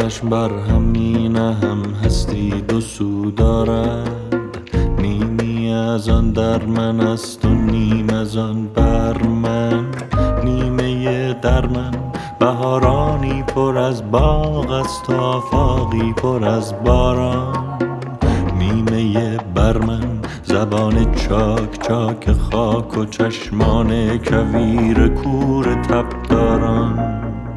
چشم بر هم می نهم هستی دو سو دارد، نیمی از آن در من است و نیم از آن بر من. نیمه در من بهارانی پر از باغ است و آفاقی پر از باران. نیمه بر من زبان چاک چاک خاک و چشمان کویر کور تبداران.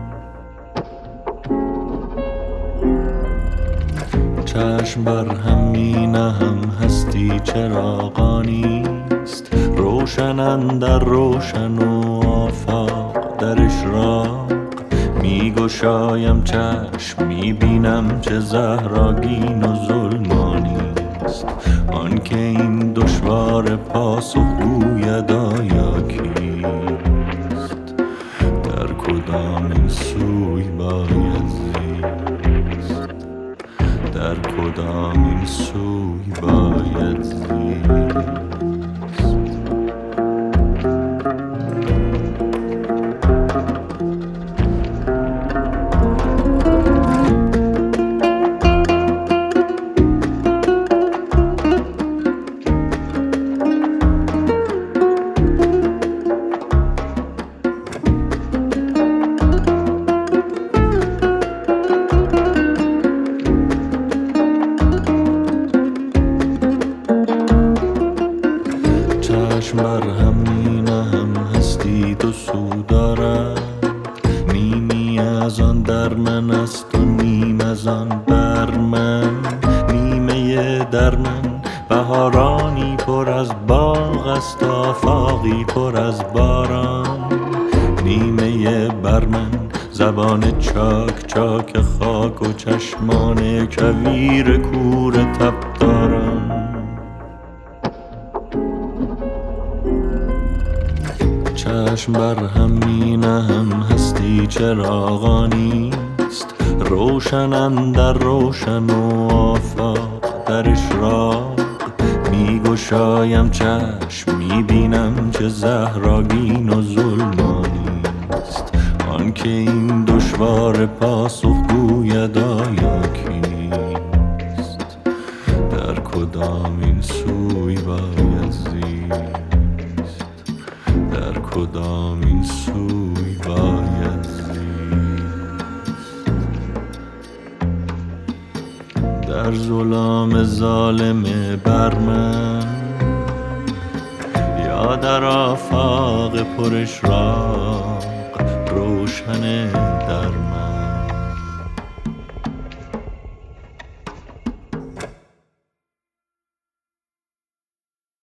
چشم بر هم می نهم هستی چراغانیست، روشن اندر روشن و آفاق در اشراق. می گشایم چشم می بینم چه زهراگین و ظلمانیست، آن که این دشوار پاسخ گوید آیا کیست. در کدام این سوی باید زیست، در کدام این سوی باید زیست. چشم بر هم می نهم هستی دو سو دارد، نیمی از آن در من است و نیم از آن بر من. نیمه در من بهارانی پر از باغ است و آفاقی پر از باران. نیمه بر من زبان چاک چاک خاک و چشمان کویر کور تبداران. چشم بر هم می نهم هستی چراغانیست، روشن اندر روشن و آفاق در اشراق. می گشایم چشم می بینم چه زهراگین و ظلمانیست، آن که این دشوار پاسخ گوید آیا کیست. در کدام این سوی باید زیست، در کدام این سوی باید زیست. در ظلام ظالم بر من یا در آفاق پر اشراق روشن